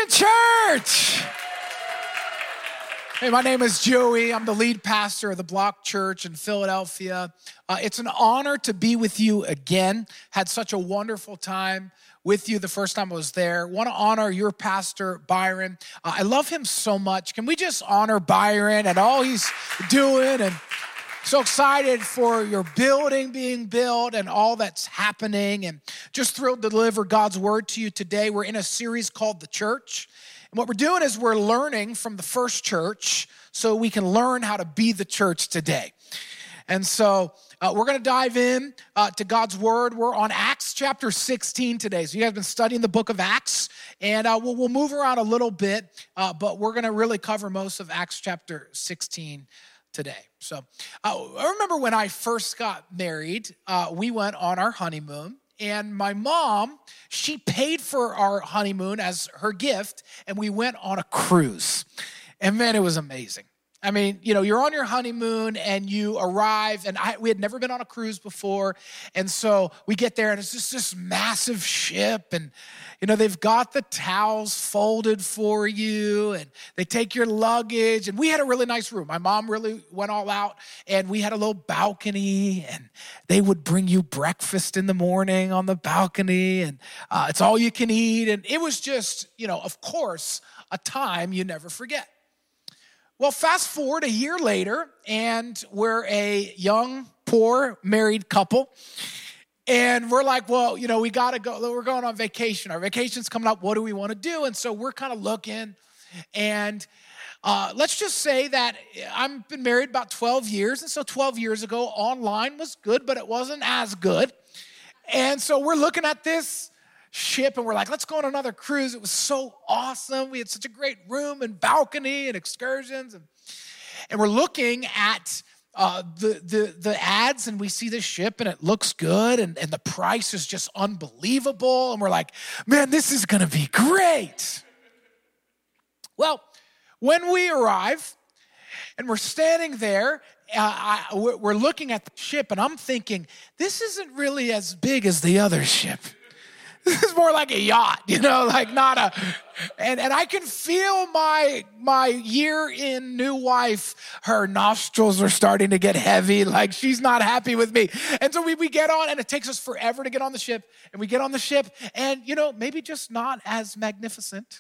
morning, church. Hey, my name is Joey. I'm the lead pastor of the Block Church in Philadelphia. It's an honor to be with you again. Had such a wonderful time with you the first time I was there. Want to honor your pastor, Byron. I love him so much. Can we just honor Byron and all he's doing? And so excited for your building being built and all that's happening, and just thrilled to deliver God's word to you today. We're in a series called The Church. And what we're doing is we're learning from the first church so we can learn how to be the church today. And so we're going to dive in to God's word. We're on Acts chapter 16 today. So you guys have been studying the book of Acts, and we'll move around a little bit, but we're going to really cover most of Acts chapter 16 today. So I remember when I first got married, we went on our honeymoon, and my mom, she paid for our honeymoon as her gift, and we went on a cruise. And man, it was amazing. I mean, you know, you're on your honeymoon and you arrive, and we had never been on a cruise before. And so we get there and it's just this massive ship, and, you know, they've got the towels folded for you, and they take your luggage. And we had a really nice room. My mom really went all out, and we had a little balcony, and they would bring you breakfast in the morning on the balcony, and it's all you can eat. And it was just, you know, of course, a time you never forget. Well, fast forward a year later, and we're a young, poor, married couple. And we're like, well, you know, we got to go. We're going on vacation. Our vacation's coming up. What do we want to do? And so we're kind of looking. And let's just say that I've been married about 12 years. And so 12 years ago, online was good, but it wasn't as good. And so we're looking at this ship, and we're like, let's go on another cruise. It was so awesome. We had such a great room and balcony and excursions, and we're looking at the ads, and we see this ship, and it looks good, and the price is just unbelievable, and we're like, man, this is gonna be great. Well, when we arrive and we're standing there, we're looking at the ship, and I'm thinking, this isn't really as big as the other ship. This is more like a yacht, you know, like not a, and I can feel my year-in new wife, her nostrils are starting to get heavy, like she's not happy with me. And so we get on, and it takes us forever to get on the ship, and we get on the ship, and, you know, maybe just not as magnificent.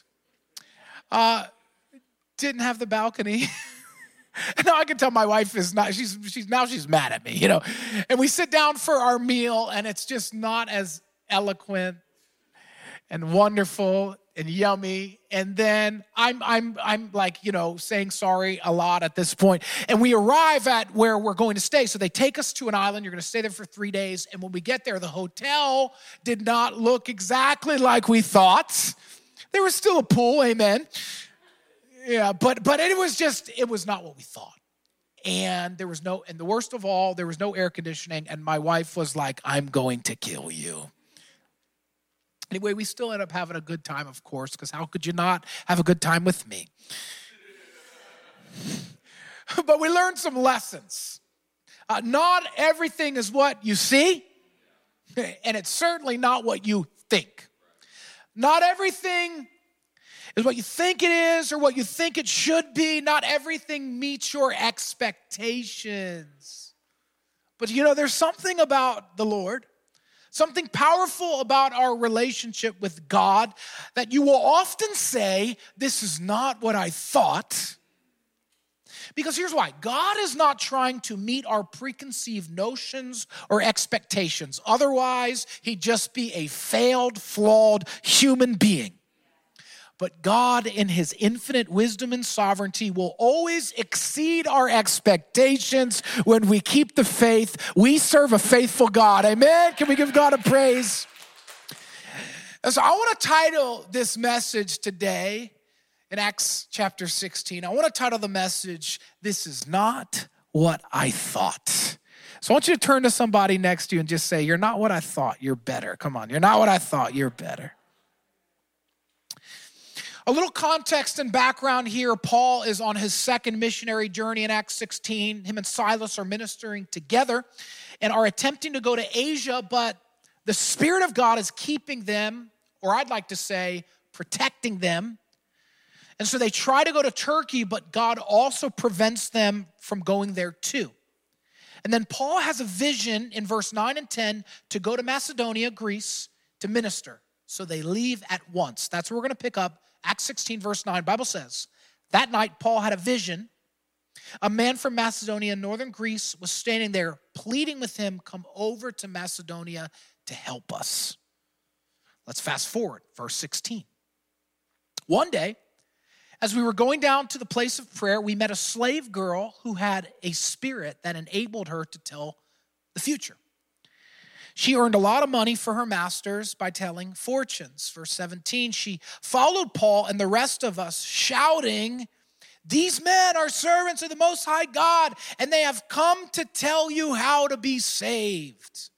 Didn't have the balcony. And now I can tell my wife is not, she's mad at me, you know. And we sit down for our meal, and it's just not as eloquent and wonderful and yummy. And then I'm like, you know, saying sorry a lot at this point. And we arrive at where we're going to stay. So they take us to an island. You're going to stay there for 3 days. And when we get there, the hotel did not look exactly like we thought. There was still a pool, amen. Yeah, but it was not what we thought. And and the worst of all, there was no air conditioning. And my wife was like, I'm going to kill you. Anyway, we still end up having a good time, of course, because how could you not have a good time with me? But we learned some lessons. Not everything is what you see, and it's certainly not what you think. Not everything is what you think it is or what you think it should be. Not everything meets your expectations. But, you know, there's something about the Lord, something powerful about our relationship with God, that you will often say, this is not what I thought. Because here's why. God is not trying to meet our preconceived notions or expectations. Otherwise, he'd just be a failed, flawed human being. But God, in his infinite wisdom and sovereignty, will always exceed our expectations when we keep the faith. We serve a faithful God. Amen? Can we give God a praise? And so I want to title this message today in Acts chapter 16. I want to title the message, This Is Not What I Thought. So I want you to turn to somebody next to you and just say, you're not what I thought, you're better. Come on, you're not what I thought, you're better. A little context and background here. Paul is on his second missionary journey in Acts 16. Him and Silas are ministering together and are attempting to go to Asia, but the Spirit of God is keeping them, or I'd like to say, protecting them And so they try to go to Turkey, but God also prevents them from going there too. And then Paul has a vision in verse 9 and 10 to go to Macedonia, Greece, to minister. So they leave at once. That's where we're going to pick up. Acts 16, verse 9, Bible says, that night Paul had a vision. A man from Macedonia, northern Greece, was standing there pleading with him, come over to Macedonia to help us. Let's fast forward, verse 16. One day, as we were going down to the place of prayer, we met a slave girl who had a spirit that enabled her to tell the future. She earned a lot of money for her masters by telling fortunes. Verse 17, she followed Paul and the rest of us, shouting, these men are servants of the Most High God, and they have come to tell you how to be saved.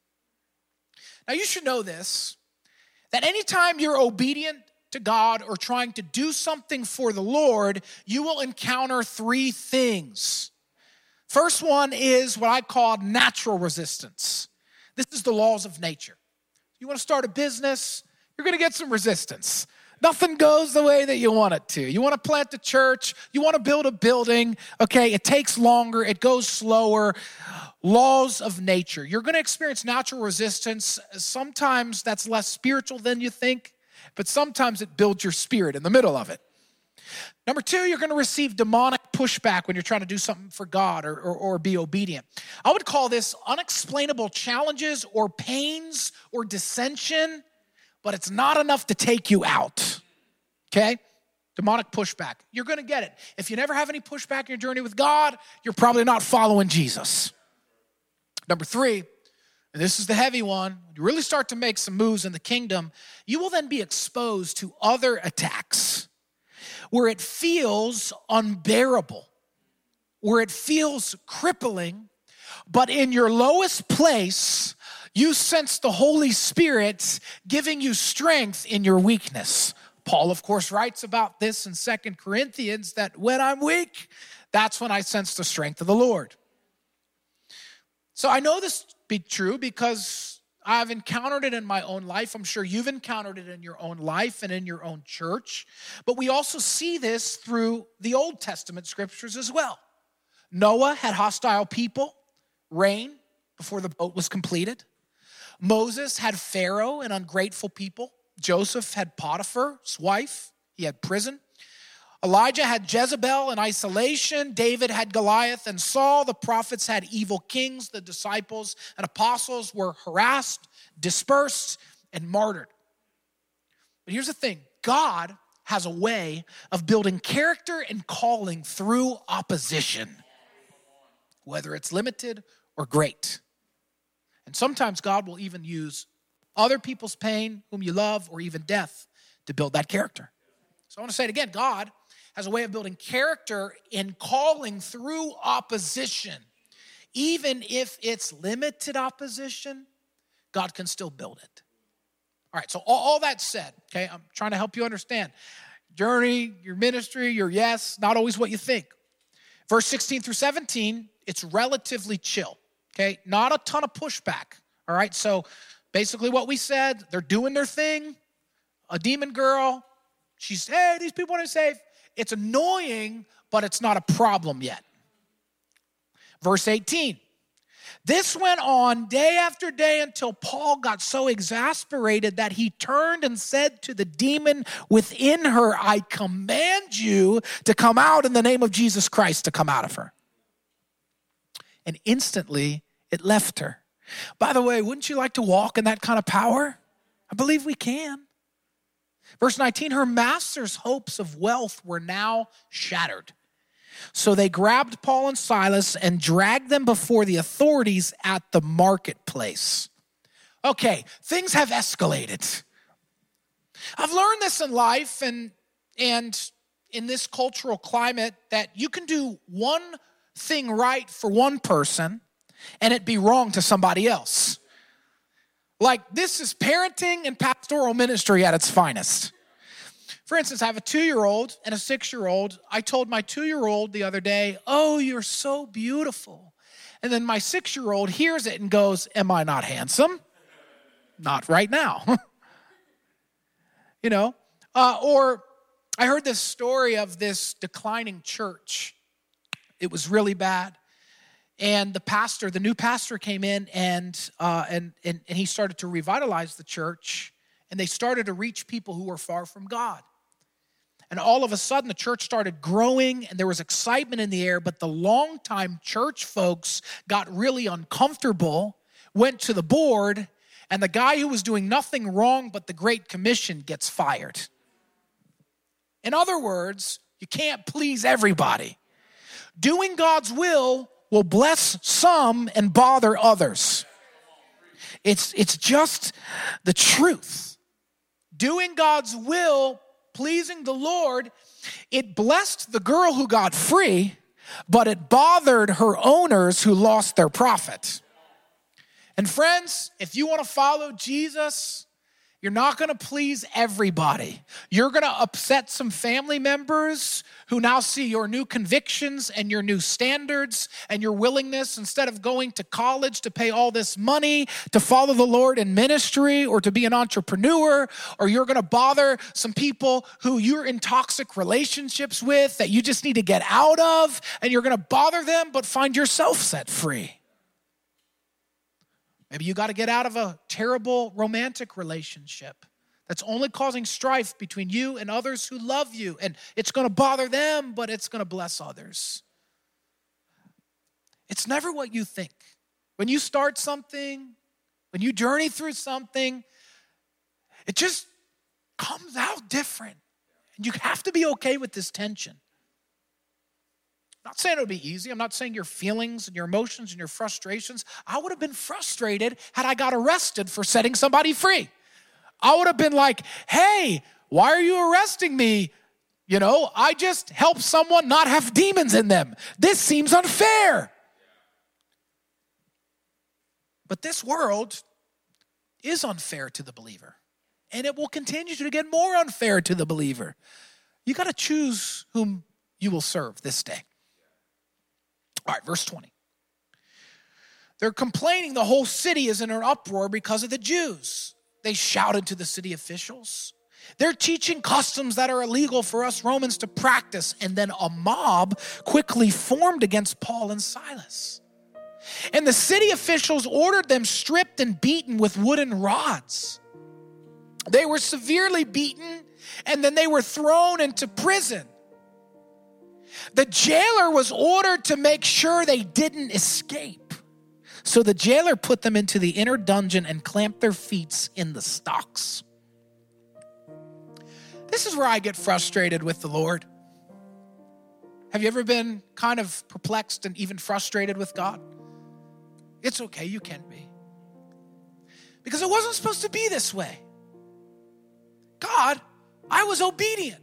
Now you should know this, that anytime you're obedient to God or trying to do something for the Lord, you will encounter three things. First one is what I call natural resistance. This is the laws of nature. You want to start a business, you're going to get some resistance. Nothing goes the way that you want it to. You want to plant a church, you want to build a building, okay, it takes longer, it goes slower. Laws of nature. You're going to experience natural resistance. Sometimes that's less spiritual than you think, but sometimes it builds your spirit in the middle of it. Number two, you're going to receive demonic pushback when you're trying to do something for God or be obedient. I would call this unexplainable challenges or pains or dissension, but it's not enough to take you out, okay? Demonic pushback. You're going to get it. If you never have any pushback in your journey with God, you're probably not following Jesus. Number three, and this is the heavy one, you really start to make some moves in the kingdom, you will then be exposed to other attacks where it feels unbearable, where it feels crippling, but in your lowest place, you sense the Holy Spirit giving you strength in your weakness. Paul, of course, writes about this in 2 Corinthians, that when I'm weak, that's when I sense the strength of the Lord. So I know this to be true because I've encountered it in my own life. I'm sure you've encountered it in your own life and in your own church. But we also see this through the Old Testament scriptures as well. Noah had hostile people, rain before the boat was completed. Moses had Pharaoh and ungrateful people. Joseph had Potiphar's wife. He had prison. Elijah had Jezebel in isolation. David had Goliath and Saul. The prophets had evil kings. The disciples and apostles were harassed, dispersed, and martyred. But here's the thing. God has a way of building character and calling through opposition, whether it's limited or great. And sometimes God will even use other people's pain, whom you love, or even death to build that character. So I want to say it again. God has a way of building character in calling through opposition. Even if it's limited opposition, God can still build it. All right, so all that said, okay, I'm trying to help you understand. Journey, your ministry, your yes, not always what you think. Verse 16 through 17, it's relatively chill, okay? Not a ton of pushback, all right? So basically what we said, they're doing their thing. A demon girl, she's, hey, these people are safe. It's annoying, but it's not a problem yet. Verse 18. This went on day after day until Paul got so exasperated that he turned and said to the demon within her, I command you to come out in the name of Jesus Christ, to come out of her. And instantly it left her. By the way, wouldn't you like to walk in that kind of power? I believe we can. Verse 19, her master's hopes of wealth were now shattered. So they grabbed Paul and Silas and dragged them before the authorities at the marketplace. Okay, things have escalated. I've learned this in life and in this cultural climate that you can do one thing right for one person and it be wrong to somebody else. Like, this is parenting and pastoral ministry at its finest. For instance, I have a 2-year-old and a 6-year-old. I told my 2-year-old the other day, oh, you're so beautiful. And then my 6-year-old hears it and goes, am I not handsome? Not right now. Or I heard this story of this declining church. It was really bad. And the new pastor came in and he started to revitalize the church. And they started to reach people who were far from God. And all of a sudden, the church started growing and there was excitement in the air. But the longtime church folks got really uncomfortable, went to the board, and the guy who was doing nothing wrong but the Great Commission gets fired. In other words, you can't please everybody. Doing God's will bless some and bother others. It's just the truth. Doing God's will, pleasing the Lord, it blessed the girl who got free, but it bothered her owners who lost their profit. And friends, if you want to follow Jesus, you're not going to please everybody. You're going to upset some family members who now see your new convictions and your new standards and your willingness, instead of going to college to pay all this money to follow the Lord in ministry or to be an entrepreneur, or you're going to bother some people who you're in toxic relationships with that you just need to get out of, and you're going to bother them but find yourself set free. Maybe you got to get out of a terrible romantic relationship that's only causing strife between you and others who love you. And it's going to bother them, but it's going to bless others. It's never what you think. When you start something, when you journey through something, it just comes out different. And you have to be okay with this tension. I'm not saying it'll be easy. I'm not saying your feelings and your emotions and your frustrations. I would have been frustrated had I got arrested for setting somebody free. I would have been like, hey, why are you arresting me? I just helped someone not have demons in them. This seems unfair. But this world is unfair to the believer. And it will continue to get more unfair to the believer. You got to choose whom you will serve this day. All right, verse 20. They're complaining the whole city is in an uproar because of the Jews. They shouted to the city officials. They're teaching customs that are illegal for us Romans to practice. And then a mob quickly formed against Paul and Silas. And the city officials ordered them stripped and beaten with wooden rods. They were severely beaten, and then they were thrown into prison. The jailer was ordered to make sure they didn't escape. So the jailer put them into the inner dungeon and clamped their feet in the stocks. This is where I get frustrated with the Lord. Have you ever been kind of perplexed and even frustrated with God? It's okay, you can be. Because it wasn't supposed to be this way. God, I was obedient.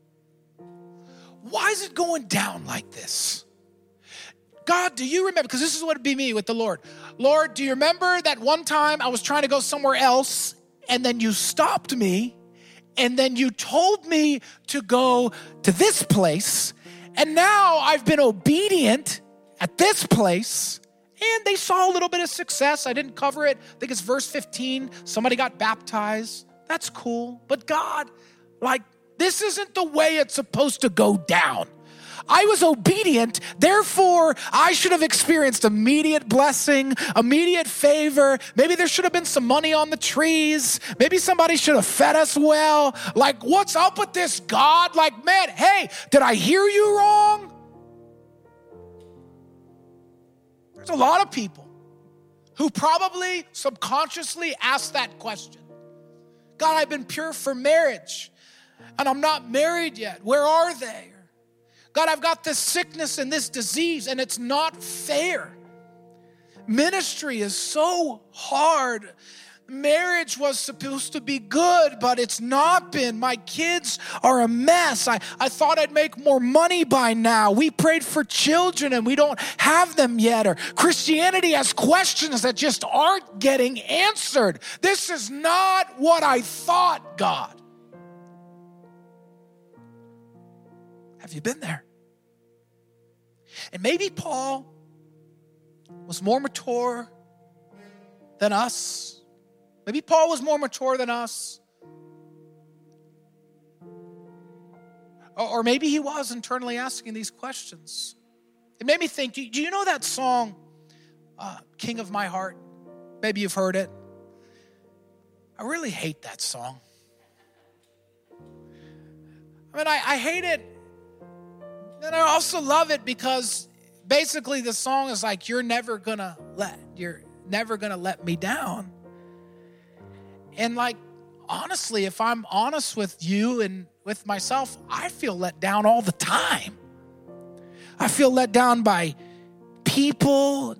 Why is it going down like this? God, do you remember? Because this is what it'd be me with the Lord. Lord, do you remember that one time I was trying to go somewhere else and then you stopped me and then you told me to go to this place, and now I've been obedient at this place, and they saw a little bit of success. I didn't cover it. I think it's verse 15. Somebody got baptized. That's cool. But God, this isn't the way it's supposed to go down. I was obedient, therefore I should have experienced immediate blessing, immediate favor. Maybe there should have been some money on the trees. Maybe somebody should have fed us well. What's up with this, God? Man, hey, did I hear you wrong? There's a lot of people who probably subconsciously ask that question. God, I've been pure for marriage, and I'm not married yet. Where are they? God, I've got this sickness and this disease, and it's not fair. Ministry is so hard. Marriage was supposed to be good, but it's not been. My kids are a mess. I thought I'd make more money by now. We prayed for children, and we don't have them yet. Or Christianity has questions that just aren't getting answered. This is not what I thought, God. Have you been there? And maybe Paul was more mature than us. Maybe Paul was more mature than us. Or maybe he was internally asking these questions. It made me think, do you know that song, King of My Heart? Maybe you've heard it. I really hate that song. I mean, I hate it. And I also love it because basically the song is like, you're never gonna let me down. And like, honestly, if I'm honest with you and with myself, I feel let down all the time. I feel let down by people.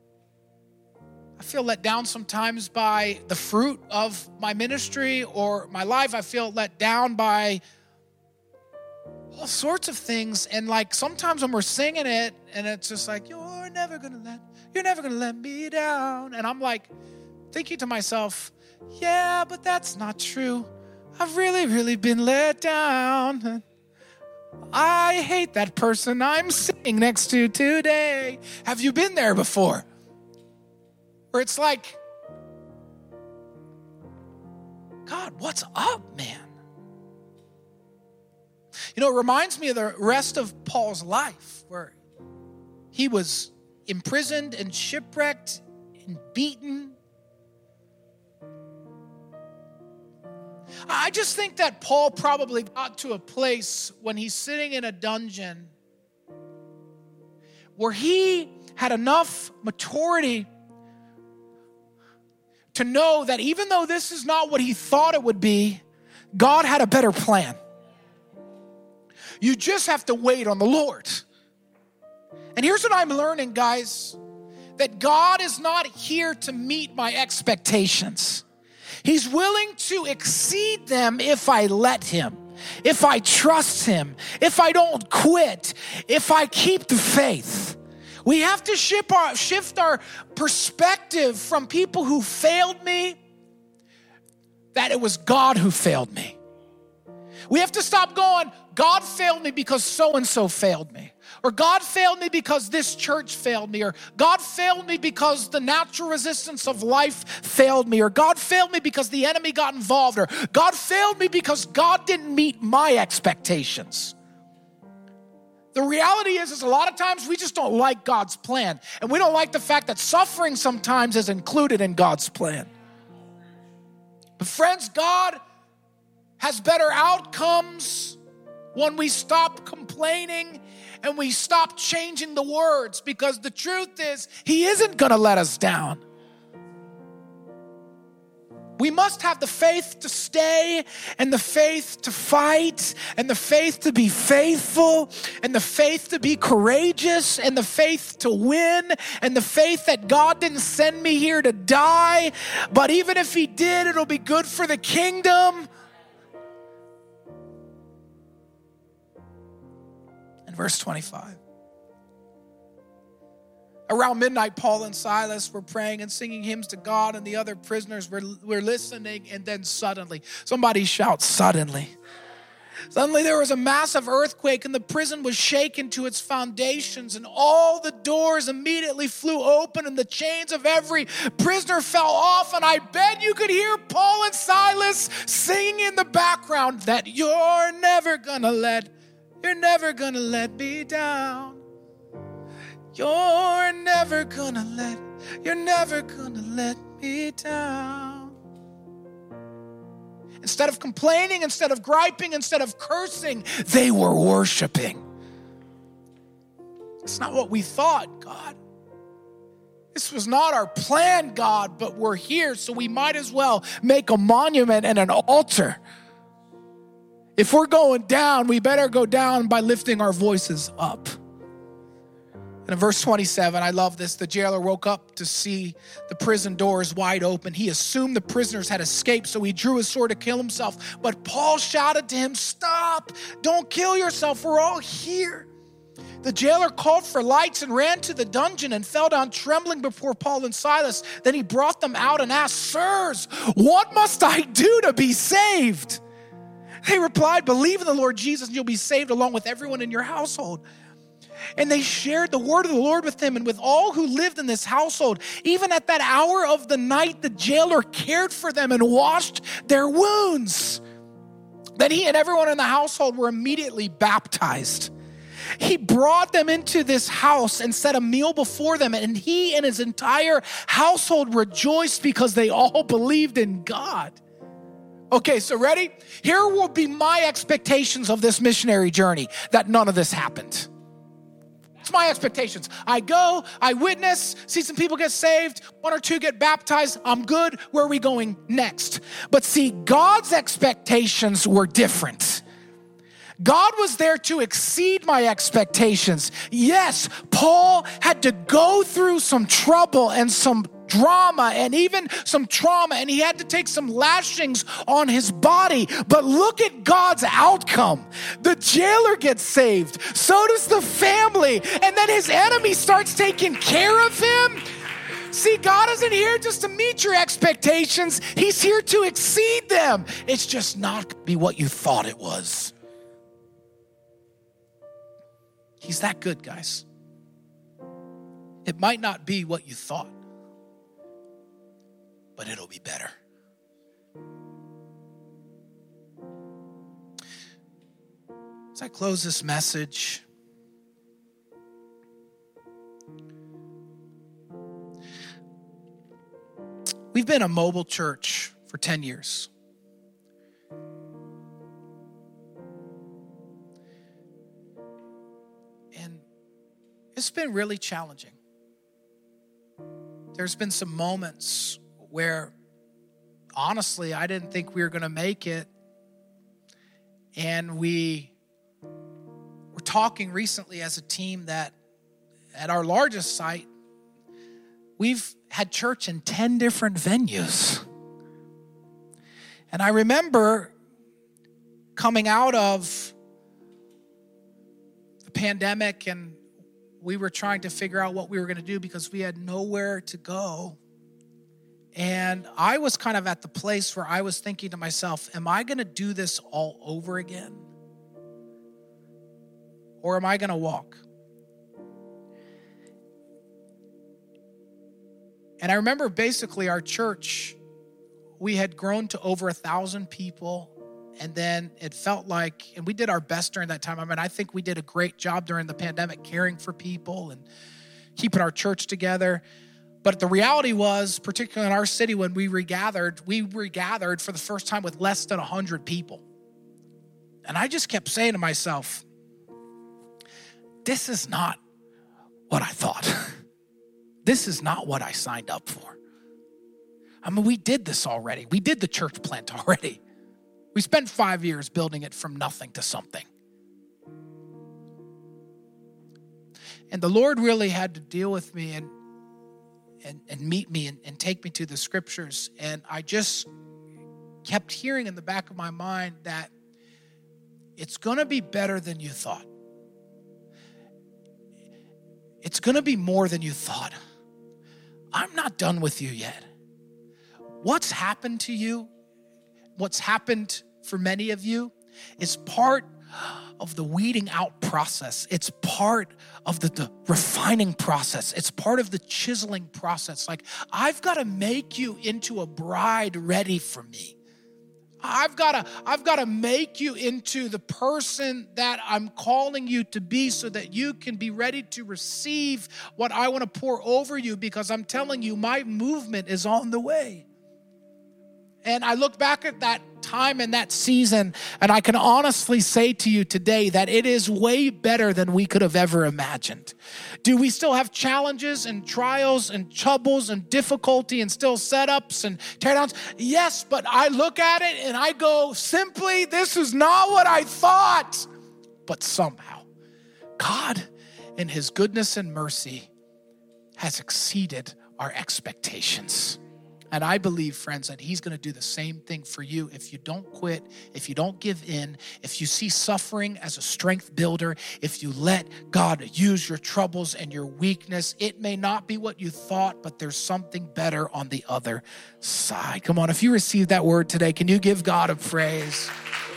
I feel let down sometimes by the fruit of my ministry or my life. I feel let down by all sorts of things. And like sometimes when we're singing it and it's just like, you're never gonna let me down. And I'm like thinking to myself, yeah, but that's not true. I've really, really been let down. I hate that person I'm sitting next to today. Have you been there before? Where it's like, God, what's up, man? You know, it reminds me of the rest of Paul's life where he was imprisoned and shipwrecked and beaten. I just think that Paul probably got to a place when he's sitting in a dungeon where he had enough maturity to know that even though this is not what he thought it would be, God had a better plan. You just have to wait on the Lord. And here's what I'm learning, guys, that God is not here to meet my expectations. He's willing to exceed them if I let him, if I trust him, if I don't quit, if I keep the faith. We have to shift our perspective from people who failed me, that it was God who failed me. We have to stop going, God failed me because so-and-so failed me. Or God failed me because this church failed me. Or God failed me because the natural resistance of life failed me. Or God failed me because the enemy got involved. Or God failed me because God didn't meet my expectations. The reality is a lot of times we just don't like God's plan. And we don't like the fact that suffering sometimes is included in God's plan. But friends, God has better outcomes when we stop complaining and we stop changing the words, because the truth is, he isn't going to let us down. We must have the faith to stay and the faith to fight and the faith to be faithful and the faith to be courageous and the faith to win and the faith that God didn't send me here to die, but even if he did, it'll be good for the kingdom. In verse 25. Around midnight, Paul and Silas were praying and singing hymns to God, and the other prisoners were listening, and then suddenly, somebody shout, suddenly. Suddenly there was a massive earthquake, and the prison was shaken to its foundations, and all the doors immediately flew open, and the chains of every prisoner fell off, and I bet you could hear Paul and Silas singing in the background that you're never gonna let me down. You're never gonna let me down. Instead of complaining, instead of griping, instead of cursing, they were worshiping. It's not what we thought, God. This was not our plan, God, but we're here, so we might as well make a monument and an altar. If we're going down, we better go down by lifting our voices up. And in verse 27, I love this. The jailer woke up to see the prison doors wide open. He assumed the prisoners had escaped, so he drew his sword to kill himself. But Paul shouted to him, "Stop! Don't kill yourself. We're all here." The jailer called for lights and ran to the dungeon and fell down trembling before Paul and Silas. Then he brought them out and asked, "Sirs, what must I do to be saved?" They replied, "Believe in the Lord Jesus and you'll be saved along with everyone in your household." And they shared the word of the Lord with him and with all who lived in this household. Even at that hour of the night, the jailer cared for them and washed their wounds. Then he and everyone in the household were immediately baptized. He brought them into this house and set a meal before them, and he and his entire household rejoiced because they all believed in God. Okay, so ready? Here will be my expectations of this missionary journey, that none of this happened. It's my expectations. I go, I witness, see some people get saved, 1 or 2 get baptized. I'm good. Where are we going next? But see, God's expectations were different. God was there to exceed my expectations. Yes, Paul had to go through some trouble and some drama and even some trauma, and he had to take some lashings on his body. But look at God's outcome. The jailer gets saved. So does the family. And then his enemy starts taking care of him. See, God isn't here just to meet your expectations. He's here to exceed them. It's just not going to be what you thought it was. He's that good, guys. It might not be what you thought, but it'll be better. As I close this message, we've been a mobile church for 10 years. And it's been really challenging. There's been some moments where, honestly, I didn't think we were going to make it. And we were talking recently as a team that at our largest site, we've had church in 10 different venues. And I remember coming out of the pandemic, and we were trying to figure out what we were going to do because we had nowhere to go. And I was kind of at the place where I was thinking to myself, am I going to do this all over again? Or am I going to walk? And I remember basically our church, we had grown to over 1,000 people. And then it felt like, and we did our best during that time. I mean, I think we did a great job during the pandemic caring for people and keeping our church together. But the reality was, particularly in our city, when we regathered for the first time with less than 100 people. And I just kept saying to myself, this is not what I thought. This is not what I signed up for. I mean, we did this already. We did the church plant already. We spent 5 years building it from nothing to something. And the Lord really had to deal with me and meet me and take me to the scriptures. And I just kept hearing in the back of my mind that it's going to be better than you thought. It's going to be more than you thought. I'm not done with you yet. What's happened to you, what's happened for many of you, is part of the weeding out process. It's part of the refining process. It's part of the chiseling process. Like, I've got to make you into a bride ready for me. I've got to make you into the person that I'm calling you to be so that you can be ready to receive what I want to pour over you, because I'm telling you, my movement is on the way. And I look back at that time and that season, and I can honestly say to you today that it is way better than we could have ever imagined. Do we still have challenges and trials and troubles and difficulty and still setups and teardowns? Yes, but I look at it and I go, simply, this is not what I thought. But somehow, God, in his goodness and mercy, has exceeded our expectations. And I believe, friends, that he's going to do the same thing for you if you don't quit, if you don't give in, if you see suffering as a strength builder, if you let God use your troubles and your weakness. It may not be what you thought, but there's something better on the other side. Come on, if you received that word today, can you give God a praise?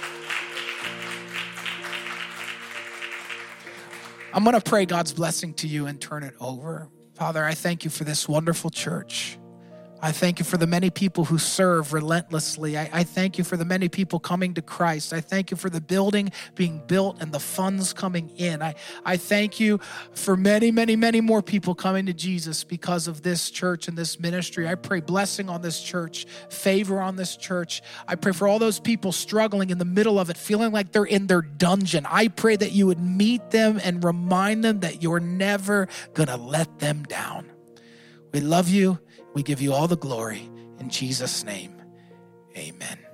I'm going to pray God's blessing to you and turn it over. Father, I thank you for this wonderful church. I thank you for the many people who serve relentlessly. I thank you for the many people coming to Christ. I thank you for the building being built and the funds coming in. I thank you for many, many, many more people coming to Jesus because of this church and this ministry. I pray blessing on this church, favor on this church. I pray for all those people struggling in the middle of it, feeling like they're in their dungeon. I pray that you would meet them and remind them that you're never going to let them down. We love you. We give you all the glory. In Jesus' name, amen.